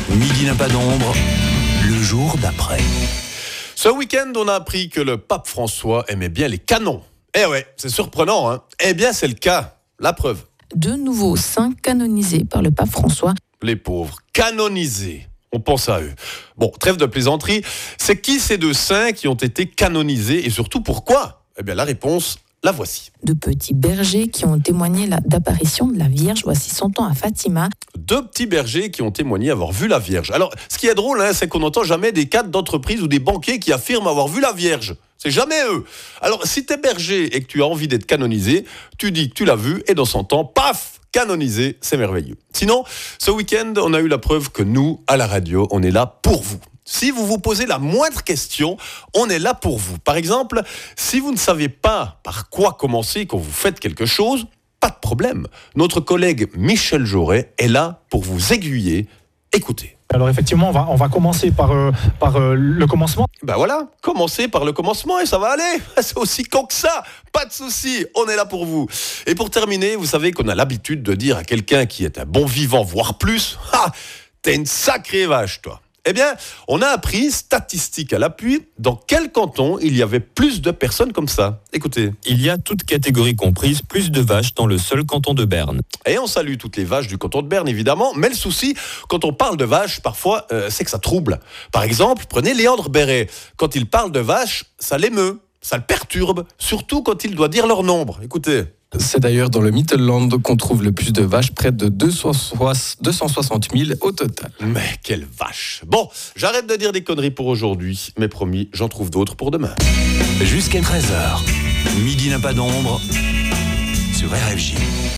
Midi n'a pas d'ombre, le jour d'après. Ce week-end, on a appris que le pape François aimait bien les canons. Eh ouais, c'est surprenant, hein. Eh bien, c'est le cas. La preuve. Deux nouveaux saints canonisés par le pape François. Les pauvres, canonisés. On pense à eux. Bon, trêve de plaisanterie. C'est qui ces deux saints qui ont été canonisés et surtout pourquoi ? Eh bien, la réponse, la voici. De petits bergers qui ont témoigné d'apparition de la Vierge voici 100 ans à Fatima. Deux petits bergers qui ont témoigné avoir vu la Vierge. Alors, ce qui est drôle, c'est qu'on n'entend jamais des cadres d'entreprise ou des banquiers qui affirment avoir vu la Vierge. C'est jamais eux. Alors, si t'es berger et que tu as envie d'être canonisé, tu dis que tu l'as vu et dans 100 ans, paf, canonisé, c'est merveilleux. Sinon, ce week-end, on a eu la preuve que nous, à la radio, on est là pour vous. Si vous vous posez la moindre question, on est là pour vous. Par exemple, si vous ne savez pas par quoi commencer quand vous faites quelque chose, pas de problème. Notre collègue Michel Joret est là pour vous aiguiller. Écoutez. Alors effectivement, on va commencer par le commencement. Ben voilà, commencez par le commencement et ça va aller. C'est aussi con que ça. Pas de souci, on est là pour vous. Et pour terminer, vous savez qu'on a l'habitude de dire à quelqu'un qui est un bon vivant, voire plus, « Ah, t'es une sacrée vache, toi !» Eh bien, on a appris, statistiques à l'appui, dans quel canton il y avait plus de personnes comme ça. Écoutez. Il y a toutes catégories comprises, plus de vaches dans le seul canton de Berne. Et on salue toutes les vaches du canton de Berne, évidemment. Mais le souci, quand on parle de vaches, parfois, c'est que ça trouble. Par exemple, prenez Léandre Béret. Quand il parle de vaches, ça l'émeut, ça le perturbe, surtout quand il doit dire leur nombre. Écoutez. C'est d'ailleurs dans le Mittelland qu'on trouve le plus de vaches, près de 260 000 au total. Mais quelle vache! Bon, j'arrête de dire des conneries pour aujourd'hui, mais promis, j'en trouve d'autres pour demain. Jusqu'à 13h, Midi n'a pas d'ombre sur RFJ.